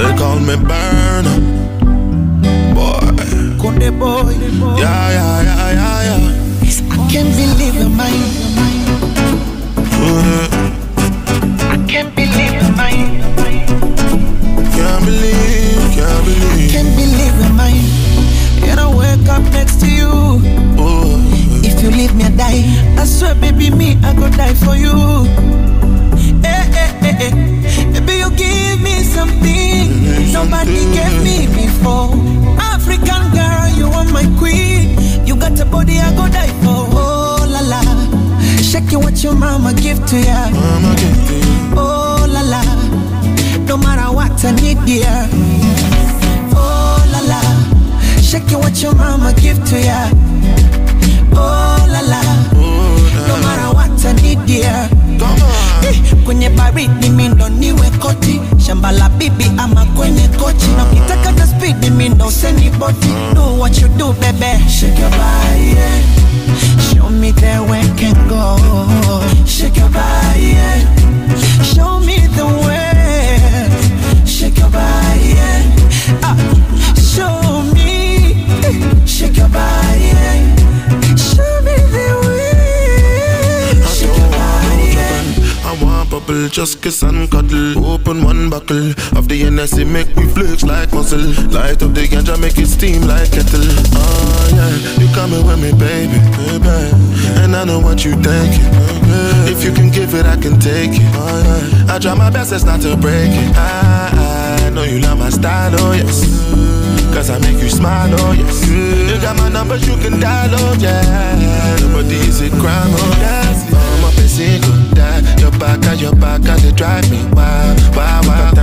They call me Burner. Boy. Conde boy. Yeah. I can't believe you're mine. I can't believe you're mine. Can't believe. Can't believe you're mine. Yet I wake up next to you. If you leave me, I die. I swear, baby, me, I go die for you. Baby, you give me something nobody gave me before. African girl, you are my queen. You got a body I go die for. Oh la la, shake it what your mama give to ya. Oh la la, no matter what I need, dear. Oh la la, shake it what your mama give to ya. Oh la la, no matter what I need, dear. Kwenye baridi mimi ndo niwe koti. Shamba la bibi ama kwenye kochi. Na ukitaka ta speed mimi ndo seni boti. Do what you do, baby. Shake your body, yeah. Show me the way can go. Shake your body, yeah. Show me the way. Shake your body, yeah. Show me. Shake your body, yeah. Show me the way. Shake your body, yeah. I want bubble, just kiss and cuddle. Open one buckle of the NSC, make me flex like muscle. Light up the ganja, make it steam like kettle. Oh yeah, you coming with me, baby. And I know what you thinking. If you can give it, I can take it. I try my best, it's not to break it. I know you love my style, oh yes. Cause I make you smile, oh yes. You got my numbers, you can dial, oh yeah. Nobody is a crime, oh yes. I'm up and single, die. Your back, they drive me wild.